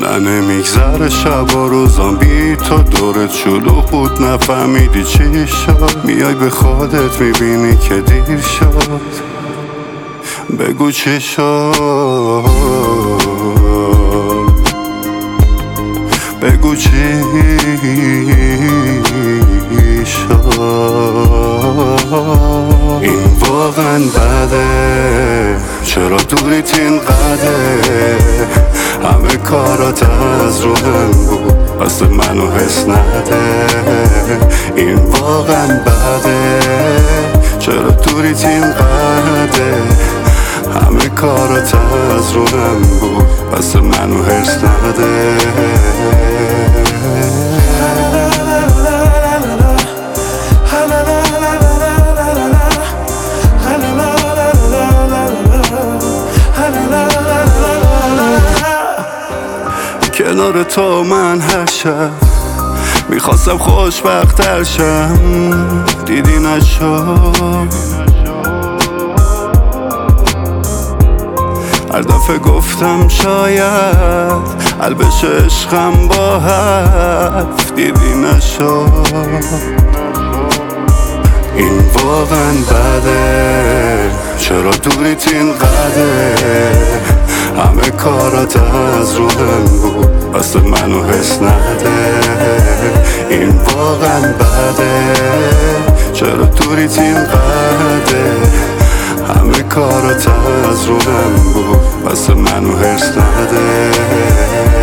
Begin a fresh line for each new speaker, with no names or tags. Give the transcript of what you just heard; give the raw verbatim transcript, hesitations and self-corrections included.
نه نمیگذره شب و روزان بی تو دورت شلوغ بود نفهمیدی چی شد. میای به خودت میبینی که دیر شد. بگو چی شد، بگو چی شد. این واقعا بده، چرا دوریت اینقدر؟ همه کارات از رو هم بود واسه منو حس نده. این واقعا بده، چرا دوریت اینقدر؟ همه کارات از رو هم بود واسه منو حس نده. کنار تو من هر شب میخواستم خوشبخت‌تر شم، دیدی نشد. هر دفعه گفتم شاید حل بشه عشقم با حرف، دیدی نشد. این واقعا بده، چرا دوریت اینقدر؟ همه کارات از رو هم بود واسه منو حس نده. این واقعا بده، چرا دوریت اینقدر؟ همه کارات از رو هم بود واسه منو حس نده.